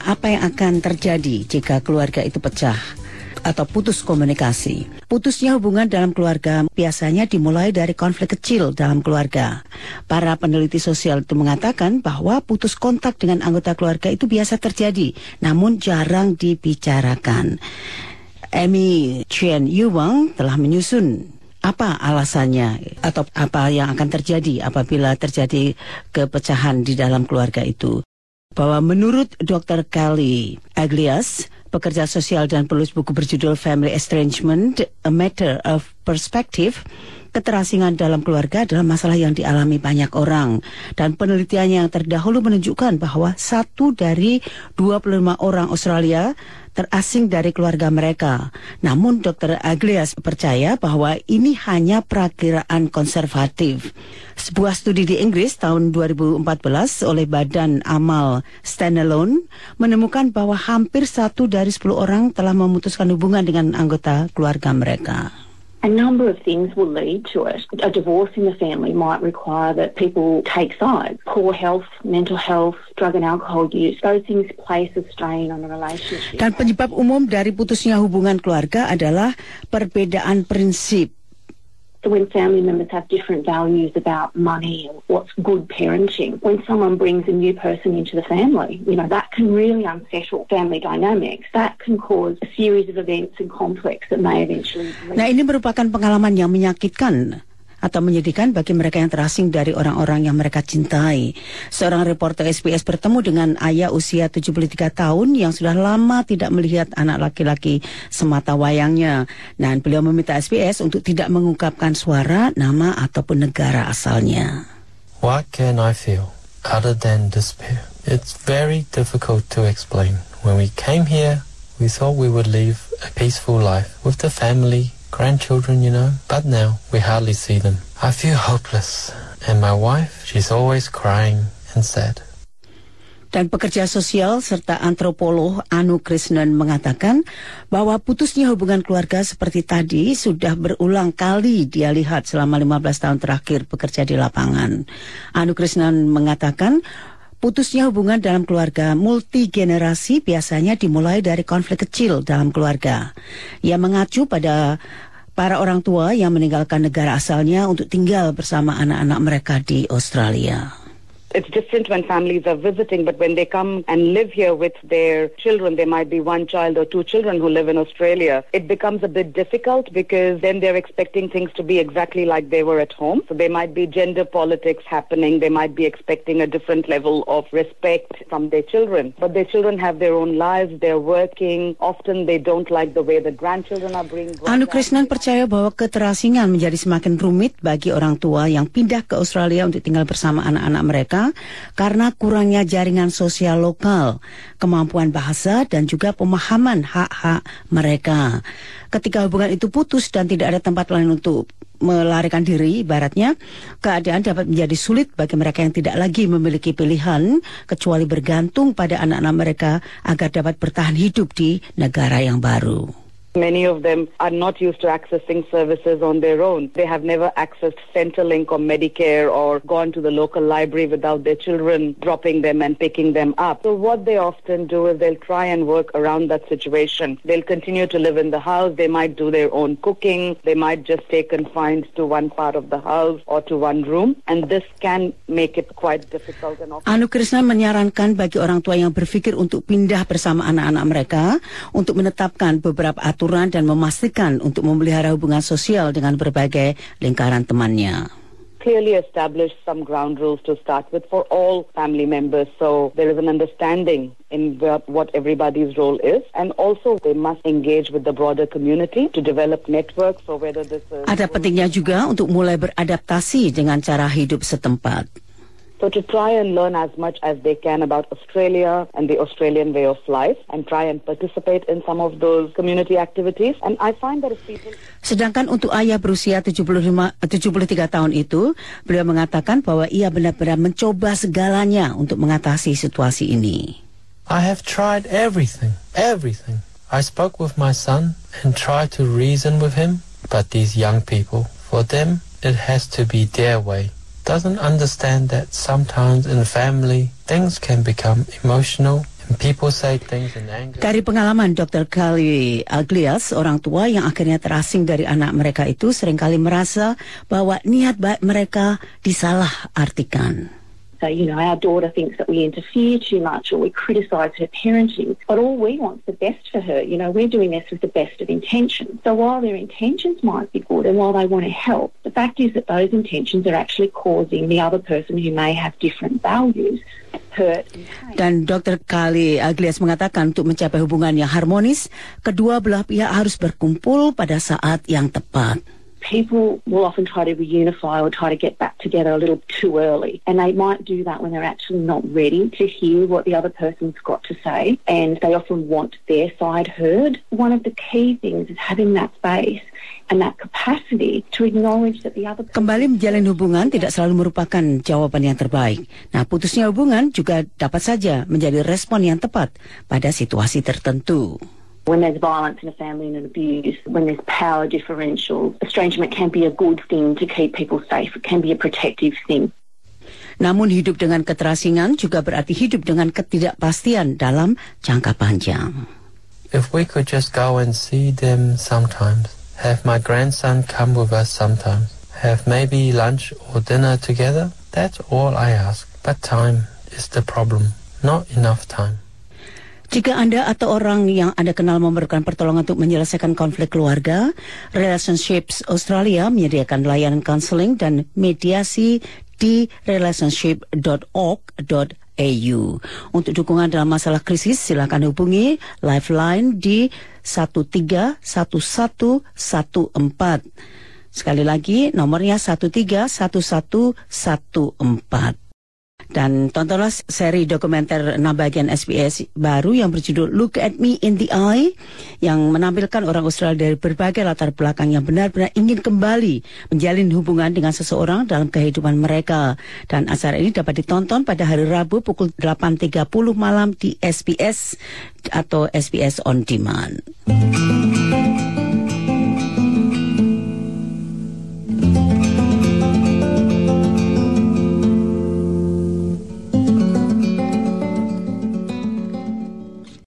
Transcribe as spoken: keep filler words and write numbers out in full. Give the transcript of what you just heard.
apa yang akan terjadi jika keluarga itu pecah atau putus komunikasi. Putusnya hubungan dalam keluarga biasanya dimulai dari konflik kecil dalam keluarga. Para peneliti sosial itu mengatakan bahwa putus kontak dengan anggota keluarga itu biasa terjadi, namun jarang dibicarakan. Amy Chen Yuwang telah menyusun apa alasannya atau apa yang akan terjadi apabila terjadi kepecahan di dalam keluarga itu. Bahwa menurut dokter Kelly Aglias, pekerja sosial dan penulis buku berjudul Family Estrangement, A Matter of Perspective, keterasingan dalam keluarga adalah masalah yang dialami banyak orang. Dan penelitiannya yang terdahulu menunjukkan bahwa satu dari dua puluh lima orang Australia terasing dari keluarga mereka. Namun dokter Aglias percaya bahwa ini hanya perakiraan konservatif. Sebuah studi di Inggris tahun dua ribu empat belas oleh Badan Amal Standalone menemukan bahwa hampir satu dari sepuluh orang telah memutuskan hubungan dengan anggota keluarga mereka. A number of things will lead to it. A divorce in the family might require that people take sides. Poor health, mental health, drug and alcohol use, those things place a strain on the relationship. Dan penyebab umum dari putusnya hubungan keluarga adalah perbedaan prinsip. So when family members have different values about money and what's good parenting, when someone brings a new person into the family, you know, that can really unsettle family dynamics. That can cause a series of events and conflicts that may eventually... Nah, ini merupakan pengalaman yang menyakitkan atau menyedihkan bagi mereka yang terasing dari orang-orang yang mereka cintai. Seorang reporter S B S bertemu dengan ayah usia tujuh puluh tiga tahun yang sudah lama tidak melihat anak laki-laki semata wayangnya. Dan beliau meminta S B S untuk tidak mengungkapkan suara, nama ataupun negara asalnya. What can I feel other than despair? It's very difficult to explain. When we came here, we thought we would live a peaceful life with the family, grandchildren, you know, but now we hardly see them. I feel hopeless, and my wife, she's always crying and sad. Dan pekerja sosial serta antropolog Anu Krishnan mengatakan bahwa putusnya hubungan keluarga seperti tadi sudah berulang kali dia lihat selama lima belas tahun terakhir bekerja di lapangan. Anu Krishnan mengatakan putusnya hubungan dalam keluarga multigenerasi biasanya dimulai dari konflik kecil dalam keluarga. Ia mengacu pada para orang tua yang meninggalkan negara asalnya untuk tinggal bersama anak-anak mereka di Australia. It's different when families are visiting, but when they come and live here with their children, there might be one child or two children who live in Australia. It becomes a bit difficult because then they're expecting things to be exactly like they were at home. So there might be gender politics happening. They might be expecting a different level of respect from their children. But their children have their own lives. They're working. Often they don't like the way the grandchildren are being brought up. Anu Krishnan percaya bahwa keterasingan menjadi semakin rumit bagi orang tua yang pindah ke Australia untuk tinggal bersama anak-anak mereka karena kurangnya jaringan sosial lokal, kemampuan bahasa, dan juga pemahaman hak-hak mereka. Ketika hubungan itu putus dan tidak ada tempat lain untuk melarikan diri, ibaratnya, keadaan dapat menjadi sulit bagi mereka yang tidak lagi memiliki pilihan, kecuali bergantung pada anak-anak mereka agar dapat bertahan hidup di negara yang baru. Many of them are not used to accessing services on their own. They have never accessed Centrelink or Medicare or gone to the local library without their children dropping them and picking them up. So what they often do is they'll try and work around that situation. They'll continue to live in the house. They might do their own cooking. They might just stay confined to one part of the house or to one room. And this can make it quite difficult. And often... Anu Krishnan menyarankan bagi orang tua yang berpikir untuk pindah bersama anak-anak mereka untuk menetapkan beberapa aturan dan memastikan untuk memelihara hubungan sosial dengan berbagai lingkaran temannya. Clearly establish some ground rules to start with for all family members, so there is an understanding in what everybody's role is, and also they must engage with the broader community to develop networks. So whether this is... Ada pentingnya juga untuk mulai beradaptasi dengan cara hidup setempat. So to try and learn as much as they can about Australia and the Australian way of life and try and participate in some of those community activities. And I find that if people... Sedangkan untuk ayah berusia tujuh puluh lima, tujuh puluh tiga tahun itu, beliau mengatakan bahwa ia benar-benar mencoba segalanya untuk mengatasi situasi ini. I have tried everything, everything. I spoke with my son and tried to reason with him. But these young people, for them, it has to be their way. Doesn't understand that sometimes in family things can become emotional and People say things in anger. Dari pengalaman dokter Kali Aglias, orang tua yang akhirnya terasing dari anak mereka itu seringkali merasa bahwa niat baik mereka disalah-artikan. So, you know, our daughter thinks that we interfere too much or we criticise her parenting, but all we want is the best for her. You know, we're doing this with the best of intentions. So while their intentions might be good and while they want to help, the fact is that those intentions are actually causing the other person who may have different values hurt and pain. Dan dokter Kali Aglias mengatakan untuk mencapai hubungan yang harmonis, kedua belah pihak harus berkumpul pada saat yang tepat. People will often try to reunify or try to get back together a little too early. And they might do that when they're actually not ready to hear what the other person's got to say. And they often want their side heard. One of the key things is having that space and that capacity to acknowledge that the other person... Kembali menjalin hubungan tidak selalu merupakan jawaban yang terbaik. Nah, putusnya hubungan juga dapat saja menjadi respon yang tepat pada situasi tertentu. When there's violence in a family and an abuse, when there's power differentials, estrangement can be a good thing to keep people safe. It can be a protective thing. Namun hidup dengan keterasingan juga berarti hidup dengan ketidakpastian dalam jangka panjang. If we could just go and see them sometimes, have my grandson come with us sometimes, have maybe lunch or dinner together, that's all I ask. But time is the problem, not enough time. Jika Anda atau orang yang Anda kenal memerlukan pertolongan untuk menyelesaikan konflik keluarga, Relationships Australia menyediakan layanan konseling dan mediasi di relationship dot org dot a u. Untuk dukungan dalam masalah krisis, silakan hubungi Lifeline di satu tiga satu satu satu empat. Sekali lagi, nomornya satu tiga satu satu satu empat. Dan tontonlah seri dokumenter enam bagian S B S baru yang berjudul Look at Me in the Eye, yang menampilkan orang Australia dari berbagai latar belakang yang benar-benar ingin kembali menjalin hubungan dengan seseorang dalam kehidupan mereka. Dan acara ini dapat ditonton pada hari Rabu pukul delapan tiga puluh malam di S B S atau S B S On Demand.